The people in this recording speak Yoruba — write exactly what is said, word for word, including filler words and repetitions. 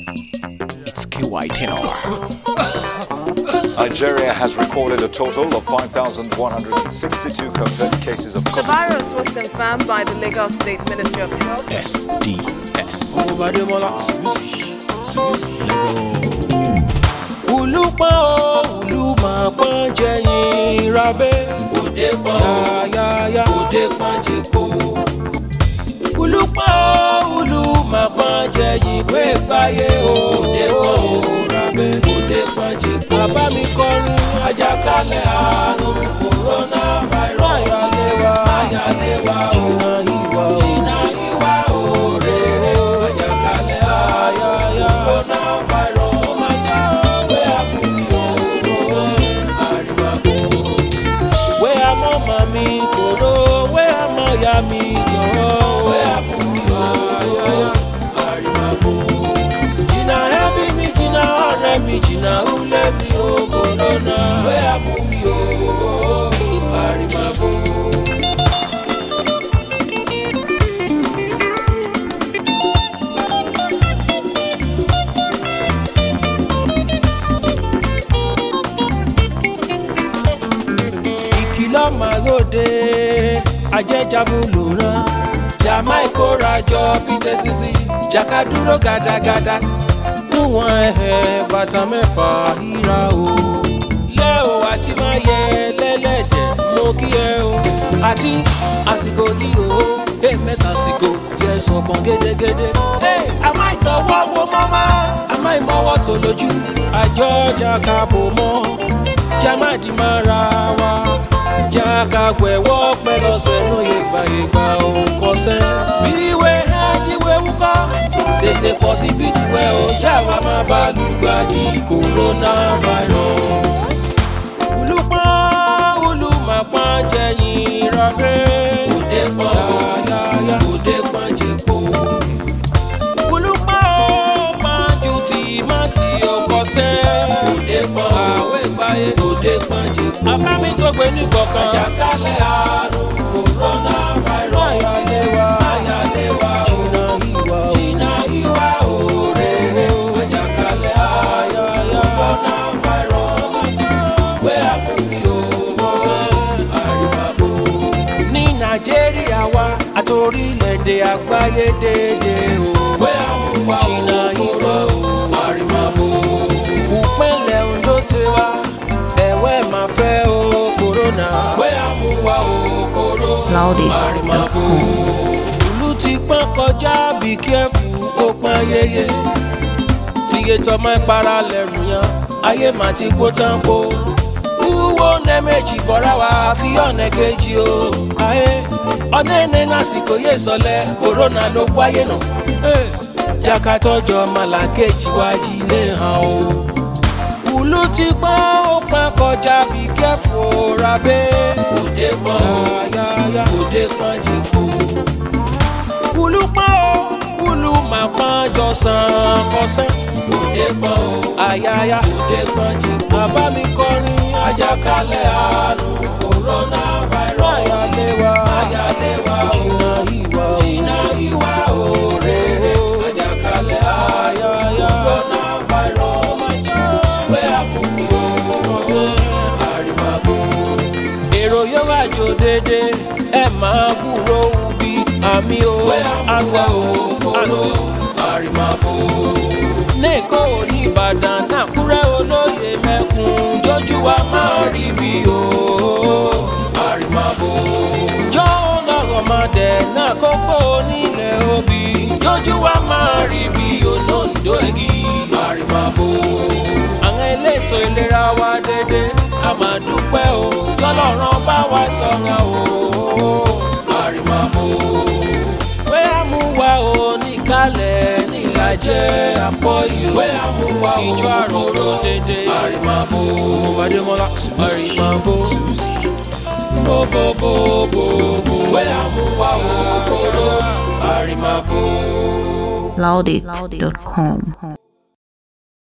It's K Y ten R. Nigeria has recorded a total of five thousand one hundred sixty-two confirmed cases of The virus was confirmed by the Lagos State Ministry of Health. S D S. Ulupa uluma panjeyin rabe ode pa ya ya ode panjepo Ulupa uluma panjeyin we gbaye ode pa rabe ode panjepo baba mi kọrin àjàkálẹ̀ àrùn corona virus ayalewa ayalewa jìnnà ìwà jìnnà ìwà ore àjàkálẹ̀ ayaya corona virus mi koro we amaya mi joro we abumi o arimabo jina hebi mi jina ore mi jina ule mi o corona we abumi o arimabo Magode ajẹjamu lòrán Jamaica rajọ Peter Sisi jakaduro gàdàgàdà níwọ̀n ẹ̀hẹ̀ bàtà mẹ́fà híra o lẹ́o àti máa yẹ lẹ́lẹ́dẹ̀ mo kí ẹ o àti àsìkò ní o èmẹ́sà àsìkò yẹ sọ̀fọ̀n gédégédé àmọ́ ìtọ́wọ́ wo mọ́mọ́ àmọ́ ìmọ̀wọ́ tó lójú àjọ jakabo mọ́ jamadi mara wa jakagwẹ̀wọ́ pẹ̀lọ́sẹ̀ ló yẹgbà yẹgbà òǹkọ́sẹ́ bíwẹ̀ ẹ̀jíwẹ̀ wúkọ́ tètè pọ̀ sí bìtúwẹ̀ ó jáwa má bá lùgbàdì coronavirus. Olùpọ̀ olùmọ̀pọ̀ jẹ̀yìn rọ̀bẹ́ òde pọ̀ yáyá òde pọ̀ jẹ̀pọ̀ olùpọ̀ pàjù tí má ti ọkọ̀sẹ́ òde pọ̀ àwẹ̀ gbáyé òde pọ̀ jẹ̀pọ̀ abámi tó gbé ní kọ̀ọ̀kan àjàkálẹ̀ àrùn coronavirus ayalewa ayalewa jìnnà ìwà jìnnà ìwà òre àjàkálẹ̀ ayaya coronavirus wẹ́ àbúmi o àrìmàbò. Ní Nàìjíríà wa àtòrílẹ̀-èdè àgbáyé dédé o wẹ́ àmúwá jìnnà ìwà àrìmàbò. Ìpínlẹ̀ Ondo ti wá ẹ̀wẹ́ máa fẹ́ o corona wẹ́ àmúwá o koro àrìmàbò. Ìlú ti pọ́n kọjá bí kẹ́fù ó pọ́n yeye tíye tọmọ ìpara lẹ́rù yan ayé mà ti kó tán po wúwo ọ̀nà méjì bọ́ra wa fi ọ̀nà kejì o ayé ọ̀nà ẹ̀nà lásìkò yé sọlẹ̀ corona ló kó ayé nà jákàtọ́jọ́ màlàkejì wájú ilé hàn o. Ìlú ti pọ́n ó pọ́n kọjá bí kẹ́fù rábẹ́ òde pọ́n yáyá òde pọ́n jẹ́kọ̀ Ìlú pọ́n ó Ìlú máa pọ́n jọ sàn kọsán òde pọ́n ó ayáyá òde pọ́n jẹ́kọ̀ àbámi kọrin àjàkálẹ̀ àrùn coronavirus ayalewa ayalewa jìnnà ìwà jìnnà ìwà òre àjàkálẹ̀ ayáyá coronavirus wẹ́ àbúmi o àrìmàbò. Èrò yóò wá jò dédé ẹ máa gbúrò ubi àmì o àṣà o àṣà àrìmàbò. Lẹ́kọ̀ọ́ ní Ìbàdàn n'Àkúrẹ́ olóyè mẹ́kun jọjú wa máa rí bí o àrìmàbò. Jọ́ lọ́rọ̀ máa dẹ̀ náà kókó nílẹ̀ òbí jọjú wa máa rí bí olóńdó igi àrìmàbò. Àwọn elétò ìlera wa dédé a máa dúpẹ́ o lọ́lọ́run bá wa sọ̀rọ̀ o àrìmàbò. Wẹ́ àmúwá o níkàlẹ̀ nílàjẹ́ àpọ̀ ìwé àmúwá o ìjọ àròrò dédé àrìmàbò. Bàdémọ́lá àrìmàbò bòbòbòbò wẹ́ àmúwá o kóró àrìmàbò. Loudit dot com